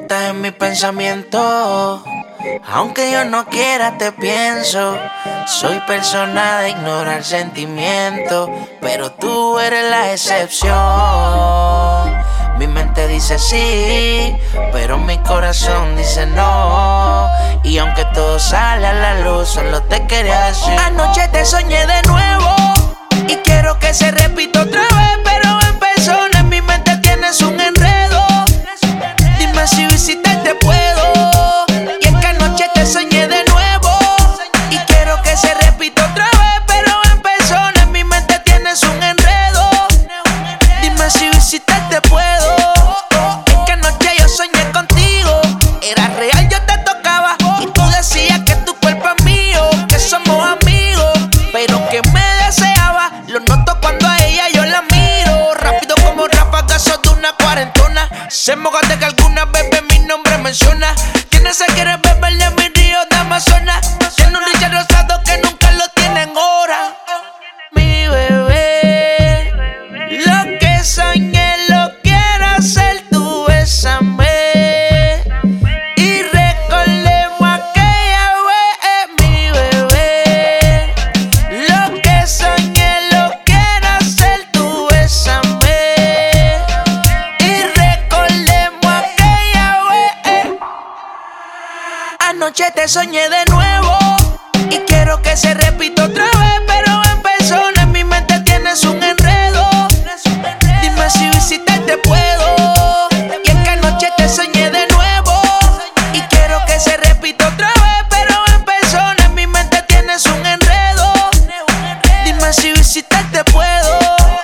estás en mi pensamiento. Aunque yo no quiera te pienso. Soy persona de ignorar sentimientos, pero tú eres la excepción. Mi mente dice sí, pero mi corazón dice no. Y aunque todo sale a la luz, solo te quería decir: anoche te soñé de nuevo y quiero que se repita otra vez, pero en persona en mi mente tienes un enredo. Dime si visitarte puedo. Y es que anoche te soñé de nuevo y quiero que se repita otra vez, pero en persona en mi mente tienes un enredo. Dime si visitarte puedo. Es que anoche yo soñé contigo, era real, yo te tocaba y tú decías que tu cuerpo es mío, que somos amigos, pero que me deseaba. Lo noto cuando a ella yo la miro, rápido como ráfagazos de una cuarentona. Se moja de que alguna bebé mi nombre menciona. Quienes se quiere beberle a mi río de Amazonas. Tiene un Richard rosado que nunca lo tiene en hora. Mi bebé, lo que soñé lo quiero hacer, tú bésame y recordemos aquella vez. Mi bebé, lo que soñé lo quiero hacer, tú bésame y recordemos aquella vez. Anoche te soñé de nuevo y quiero que se repita otra vez, pero en persona en mi mente tienes un enredo. Dime si visitarte puedo. Y es que anoche te soñé de nuevo y quiero que se repita otra vez, pero en persona en mi mente tienes un enredo. Dime si visitarte puedo.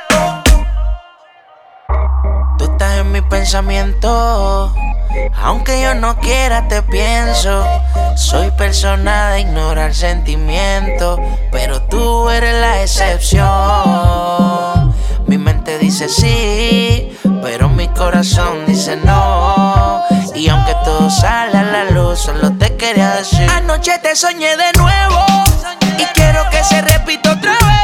Tú estás en mi pensamiento. Aunque yo no quiera te pienso. Soy persona de ignorar sentimientos, pero tú eres la excepción. Mi mente dice sí, pero mi corazón dice no. Y aunque todo sale a la luz, solo te quería decir: anoche te soñé de nuevo y quiero que se repita otra vez.